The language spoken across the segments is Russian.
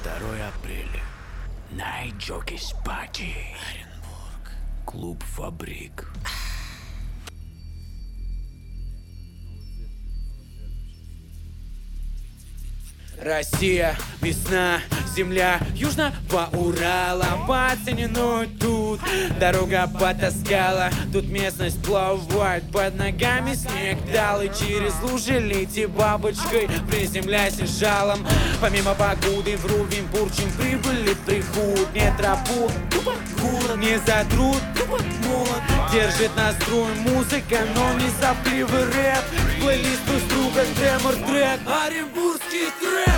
2 апреля. Night Jockeys Party. Оренбург. Клуб Фабрик. Россия, весна, земля южно по Уралам. Пацанину тут дорога потаскала. Тут местность плавает, под ногами снег дал. И через лужи лети бабочкой, приземляйся жалом. Помимо погоды в Рувимбурчим прибыли приход. Не тропу, город не затрут, молот держит настрой музыка, но не сопливый рэп. В плейлист друга тремор трек, оренбургский трэп.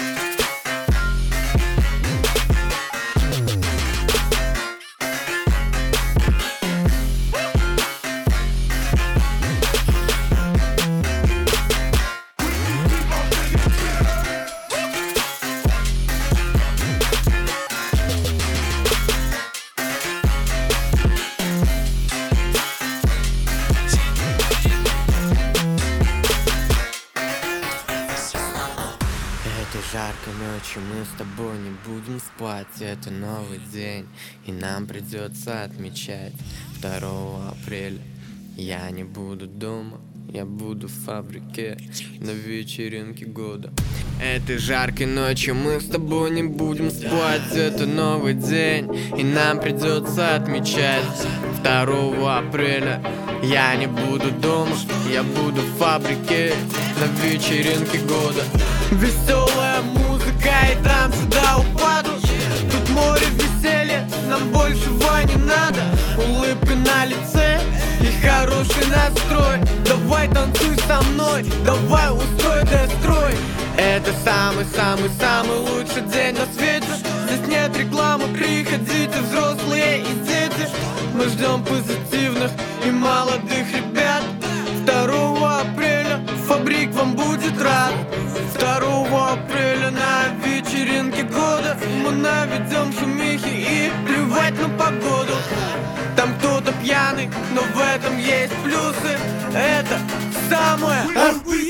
Жаркой ночью мы с тобой не будем спать. Это новый день, и нам придется отмечать 2 апреля. Я не буду дома, я буду в фабрике на вечеринке года. Этой жаркой ночью мы с тобой не будем спать. Это новый день, и нам придется отмечать 2 апреля. Я не буду дома, я буду в фабрике на вечеринке года. Веселая музыка и танцы до упаду. Тут море веселья, нам большего не надо. Улыбка на лице и хороший настрой. Давай танцуй со мной, давай устрой дестрой. Это самый-самый-самый лучший день на свете. Здесь нет рекламы, приходите, взрослые и дети. Мы ждем позитивных и молодых ребят. 2 апреля Фабрик вам будет рад. 2 апреля на вечеринке года мы наведем шумихи и плевать на погоду. Там кто-то пьяный, но в этом есть плюсы. Это самое